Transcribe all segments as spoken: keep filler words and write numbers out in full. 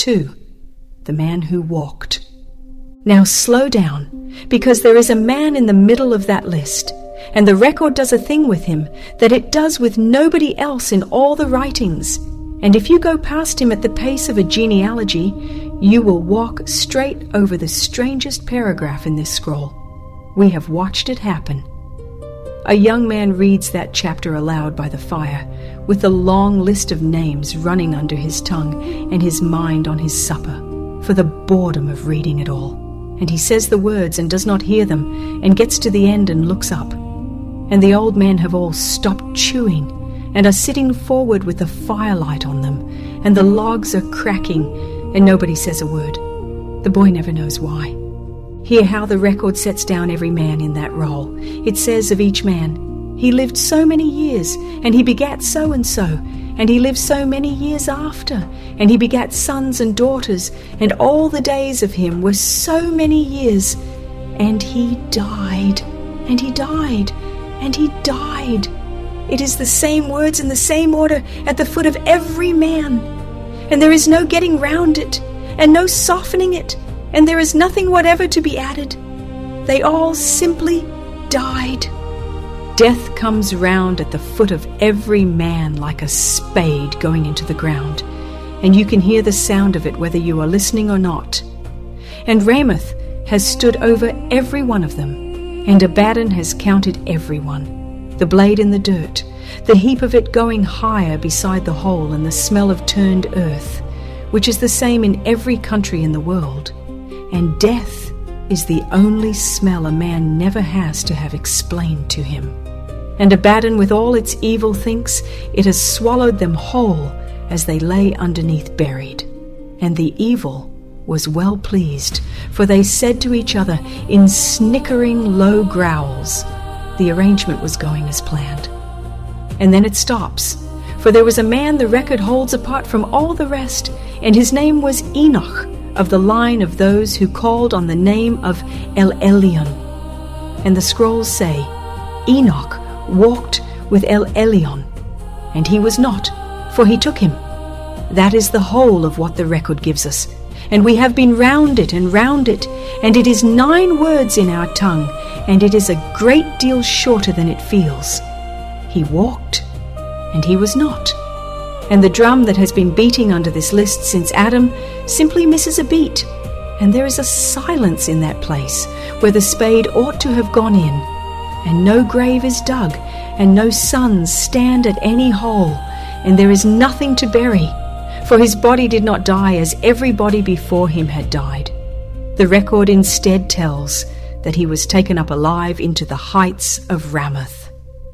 two, the man who walked. Now slow down, because there is a man in the middle of that list, and the record does a thing with him that it does with nobody else in all the writings. And if you go past him at the pace of a genealogy, you will walk straight over the strangest paragraph in this scroll. We have watched it happen. A young man reads that chapter aloud by the fire, with the long list of names running under his tongue and his mind on his supper, for the boredom of reading it all. And he says the words and does not hear them, and gets to the end and looks up. And the old men have all stopped chewing, and are sitting forward with the firelight on them, and the logs are cracking, and nobody says a word. The boy never knows why. Hear how the record sets down every man in that roll. It says of each man, he lived so many years, and he begat so-and-so, and he lived so many years after, and he begat sons and daughters, and all the days of him were so many years, and he died, and he died, and he died. It is the same words in the same order at the foot of every man, and there is no getting round it, and no softening it, and there is nothing whatever to be added. They all simply died. Death comes round at the foot of every man like a spade going into the ground, and you can hear the sound of it whether you are listening or not. And Ramoth has stood over every one of them, and Abaddon has counted every one. The blade in the dirt, the heap of it going higher beside the hole, and the smell of turned earth, which is the same in every country in the world. And death is the only smell a man never has to have explained to him. And Abaddon with all its evil thinks it has swallowed them whole as they lay underneath buried. And the evil was well pleased, for they said to each other in snickering low growls, the arrangement was going as planned. And then it stops, for there was a man the record holds apart from all the rest, and his name was Enoch, of the line of those who called on the name of El Elyon. And the scrolls say, Enoch walked with El Elyon, and he was not, for he took him. That is the whole of what the record gives us, and we have been round it and round it, and it is nine words in our tongue, and it is a great deal shorter than it feels. He walked, and he was not. And the drum that has been beating under this list since Adam simply misses a beat, and there is a silence in that place where the spade ought to have gone in, and no grave is dug, and no sons stand at any hole, and there is nothing to bury, for his body did not die as everybody before him had died. The record instead tells that he was taken up alive into the heights of Ramoth.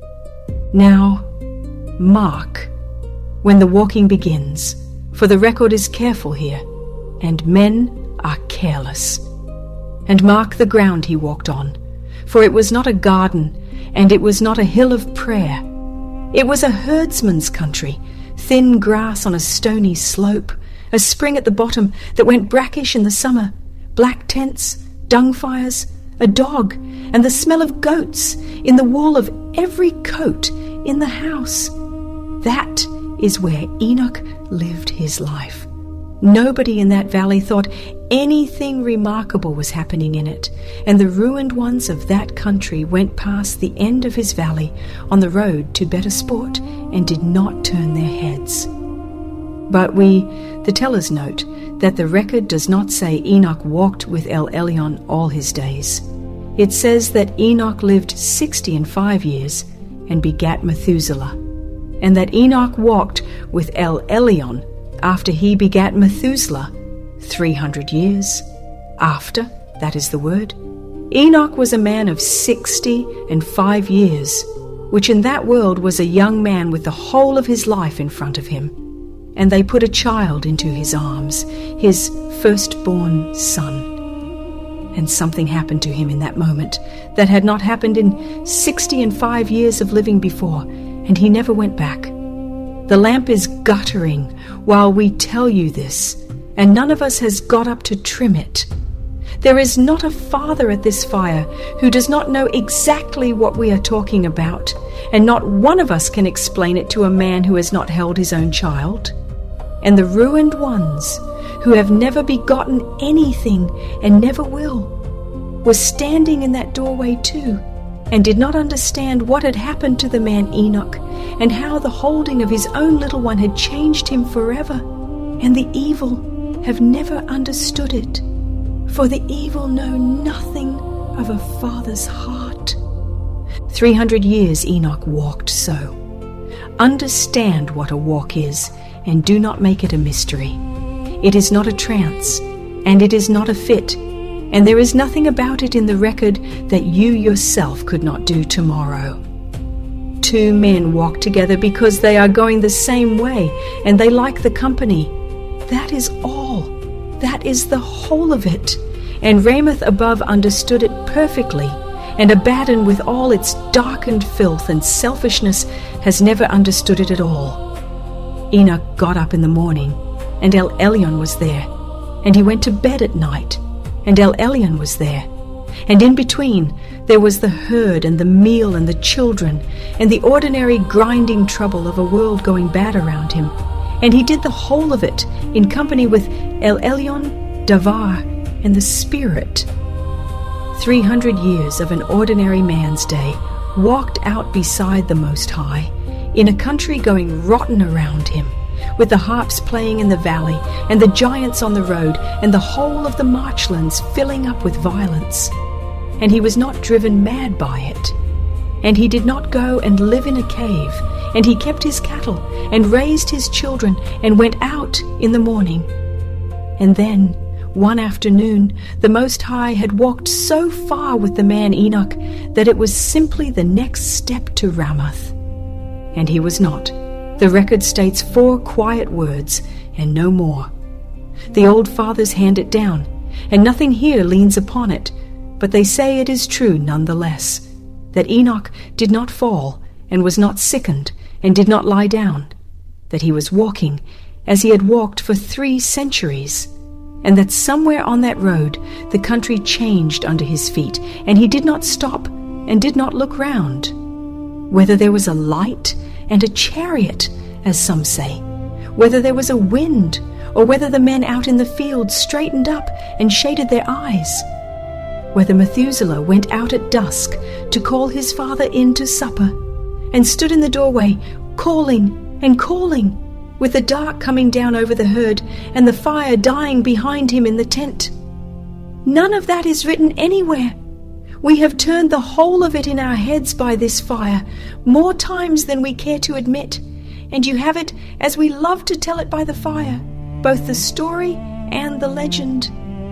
Now, mark when the walking begins, for the record is careful here, and men are careless. And mark the ground he walked on, for it was not a garden, and it was not a hill of prayer. It was a herdsman's country, thin grass on a stony slope, a spring at the bottom that went brackish in the summer, black tents, dung fires, a dog, and the smell of goats in the wool of every coat in the house. That is where Enoch lived his life. Nobody in that valley thought anything remarkable was happening in it, and the ruined ones of that country went past the end of his valley on the road to better sport and did not turn their heads. But we, the tellers, note that the record does not say Enoch walked with El Elyon all his days. It says that Enoch lived sixty and five years and begat Methuselah, and that Enoch walked with El Elyon after he begat Methuselah three hundred years. After, that is the word. Enoch was a man of sixty and five years, which in that world was a young man with the whole of his life in front of him. And they put a child into his arms, his firstborn son. And something happened to him in that moment that had not happened in sixty and five years of living before, and he never went back. The lamp is guttering while we tell you this, and none of us has got up to trim it. There is not a father at this fire who does not know exactly what we are talking about, and not one of us can explain it to a man who has not held his own child. And the ruined ones who have never begotten anything and never will, was standing in that doorway too, and did not understand what had happened to the man Enoch, and how the holding of his own little one had changed him forever, and the evil have never understood it, for the evil know nothing of a father's heart. Three hundred years Enoch walked so. Understand what a walk is, and do not make it a mystery. It is not a trance, and it is not a fit, and there is nothing about it in the record that you yourself could not do tomorrow. Two men walk together because they are going the same way, and they like the company. That is all. That is the whole of it. And Ramoth above understood it perfectly, and Abaddon with all its darkened filth and selfishness has never understood it at all. Enoch got up in the morning, and El Elyon was there, and he went to bed at night, and El Elyon was there, and in between there was the herd and the meal and the children, and the ordinary grinding trouble of a world going bad around him, and he did the whole of it in company with El Elyon, Davar, and the Spirit. Three hundred years of an ordinary man's day walked out beside the Most High, in a country going rotten around him, with the harps playing in the valley, and the giants on the road, and the whole of the marchlands filling up with violence. And he was not driven mad by it. And he did not go and live in a cave, and he kept his cattle, and raised his children, and went out in the morning. And then, one afternoon, the Most High had walked so far with the man Enoch that it was simply the next step to Ramoth. And he was not. The record states four quiet words, and no more. The old fathers hand it down, and nothing here leans upon it, but they say it is true nonetheless, that Enoch did not fall, and was not sickened, and did not lie down, that he was walking as he had walked for three centuries, and that somewhere on that road the country changed under his feet, and he did not stop, and did not look round. Whether there was a light and a chariot, as some say, whether there was a wind, or whether the men out in the field straightened up and shaded their eyes, whether Methuselah went out at dusk to call his father in to supper, and stood in the doorway, calling and calling, with the dark coming down over the herd, and the fire dying behind him in the tent. None of that is written anywhere. We have turned the whole of it in our heads by this fire, more times than we care to admit, and you have it as we love to tell it by the fire, both the story and the legend.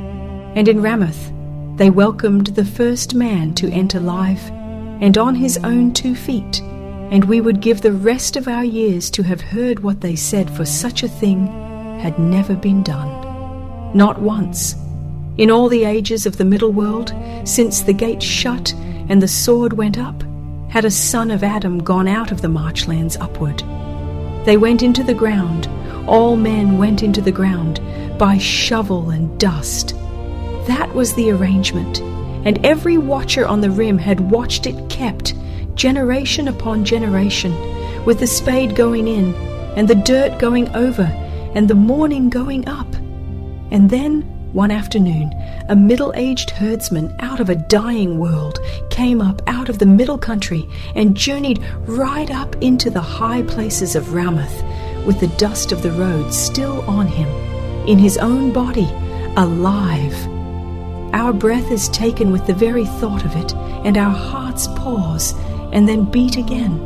And in Ramoth they welcomed the first man to enter life, and on his own two feet, and we would give the rest of our years to have heard what they said, for such a thing had never been done. Not once. In all the ages of the middle world, since the gate shut and the sword went up, had a son of Adam gone out of the marchlands upward. They went into the ground, all men went into the ground, by shovel and dust. That was the arrangement, and every watcher on the rim had watched it kept, generation upon generation, with the spade going in, and the dirt going over, and the morning going up. And then, one afternoon, a middle-aged herdsman out of a dying world came up out of the middle country and journeyed right up into the high places of Ramoth, with the dust of the road still on him, in his own body, alive. Our breath is taken with the very thought of it, and our hearts pause and then beat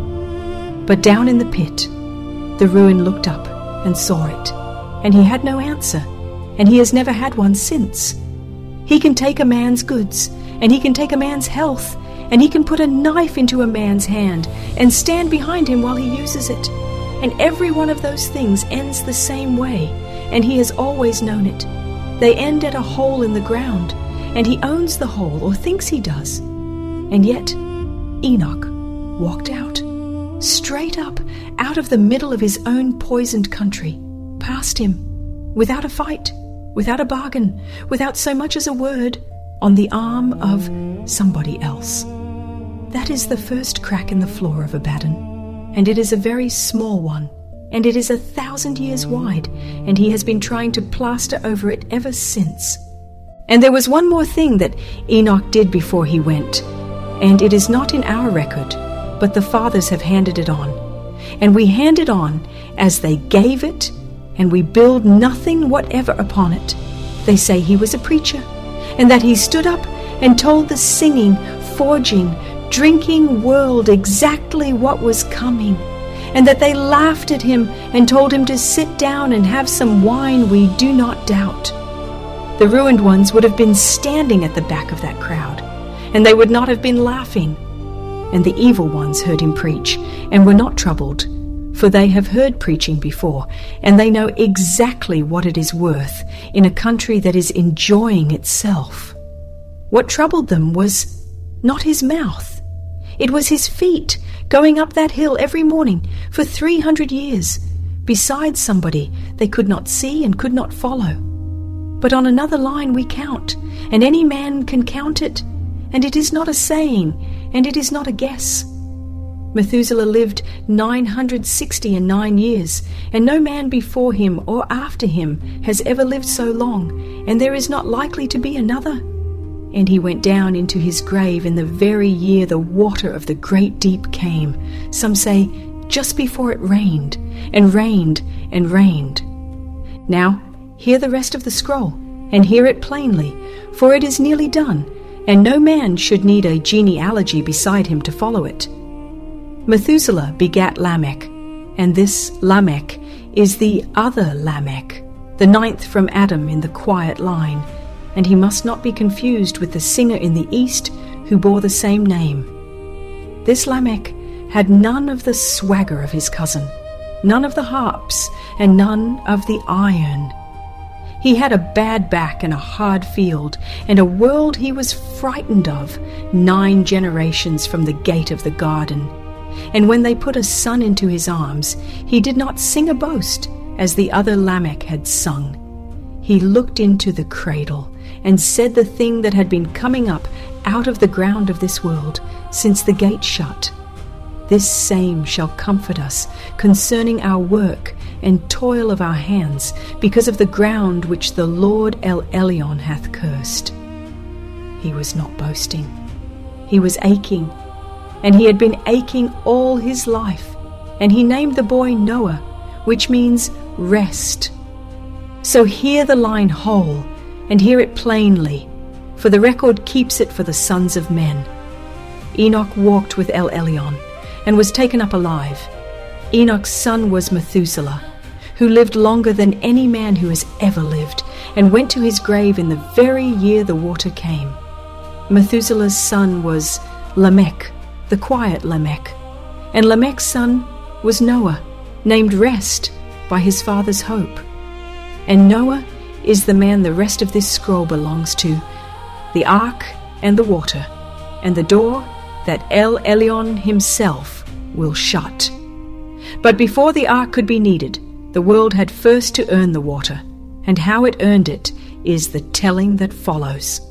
again. But down in the pit, the ruin looked up and saw it, and he had no answer, and he has never had one since. He can take a man's goods, and he can take a man's health, and he can put a knife into a man's hand and stand behind him while he uses it. And every one of those things ends the same way, and he has always known it. They end at a hole in the ground, and he owns the hole, or thinks he does. And yet Enoch walked out, straight up, out of the middle of his own poisoned country, past him, without a fight, without a bargain, without so much as a word, on the arm of somebody else. That is the first crack in the floor of Abaddon, and it is a very small one, and it is a thousand years wide, and he has been trying to plaster over it ever since. And there was one more thing that Enoch did before he went, and it is not in our record, but the fathers have handed it on. And we hand it on as they gave it, and we build nothing whatever upon it. They say he was a preacher, and that he stood up and told the singing, forging, drinking world exactly what was coming, and that they laughed at him and told him to sit down and have some wine, we do not doubt. The ruined ones would have been standing at the back of that crowd, and they would not have been laughing. And the evil ones heard him preach, and were not troubled, for they have heard preaching before, and they know exactly what it is worth in a country that is enjoying itself. What troubled them was not his mouth. It was his feet, going up that hill every morning for three hundred years, beside somebody they could not see and could not follow. But on another line we count, and any man can count it, and it is not a saying, and it is not a guess. Methuselah lived nine hundred sixty and nine years, and no man before him or after him has ever lived so long, and there is not likely to be another. And he went down into his grave in the very year the water of the great deep came, some say just before it rained, and rained, and rained. Now hear the rest of the scroll, and hear it plainly, for it is nearly done, and no man should need a genealogy beside him to follow it. Methuselah begat Lamech, and this Lamech is the other Lamech, the ninth from Adam in the quiet line, and he must not be confused with the singer in the east who bore the same name. This Lamech had none of the swagger of his cousin, none of the harps, and none of the iron. He had a bad back and a hard field, and a world he was frightened of, nine generations from the gate of the garden. And when they put a son into his arms, he did not sing a boast, as the other Lamech had sung. He looked into the cradle, and said the thing that had been coming up out of the ground of this world, since the gate shut. This same shall comfort us concerning our work and toil of our hands, because of the ground which the Lord El Elyon hath cursed. He was not boasting. He was aching, and he had been aching all his life, and he named the boy Noah, which means rest. So hear the line whole, and hear it plainly, for the record keeps it for the sons of men. Enoch walked with El Elyon, and was taken up alive. Enoch's son was Methuselah, who lived longer than any man who has ever lived, and went to his grave in the very year the water came. Methuselah's son was Lamech, the quiet Lamech, and Lamech's son was Noah, named Rest by his father's hope. And Noah is the man the rest of this scroll belongs to, the ark and the water, and the door that El Elyon himself will shut. But before the ark could be needed, the world had first to earn the water, and how it earned it is the telling that follows.